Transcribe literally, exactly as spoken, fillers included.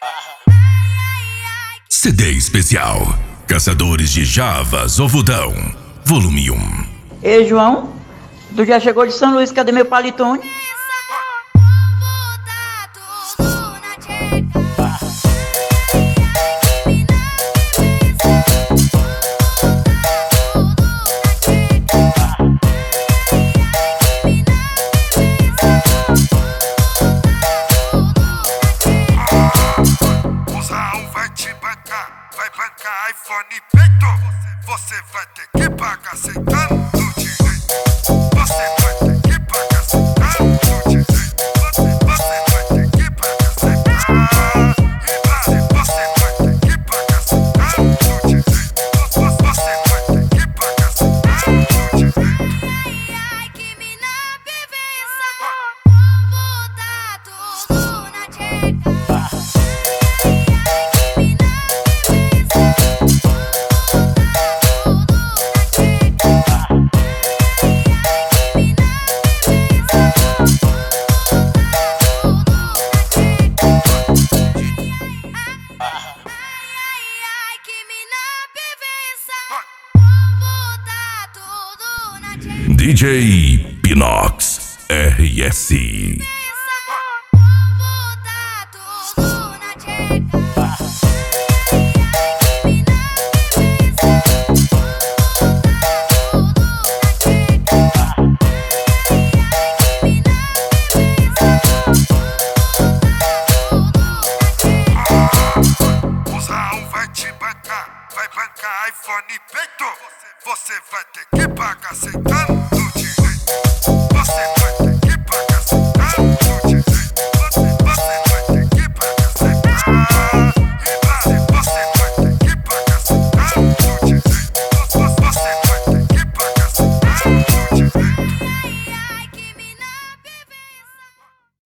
C D especial Caçadores de Javas Ovudão, volume um. Ei, João, tu já chegou de São Luís, cadê meu paletone? Vai bancar iPhone peito, você vai ter que pagar aceitando direito. Você vai ter que pagar aceitando direito. Você vai ter que pagar aceitando. Você vai ter que pagar aceitando direito. Você vai ter que pagar aceitando direito. Ai, que mina bebeça, vou botar tudo na tcheca. D J Pinox R S. Vai te bancar, vai bancar iPhone peito, você vai ter que pagar aceitando.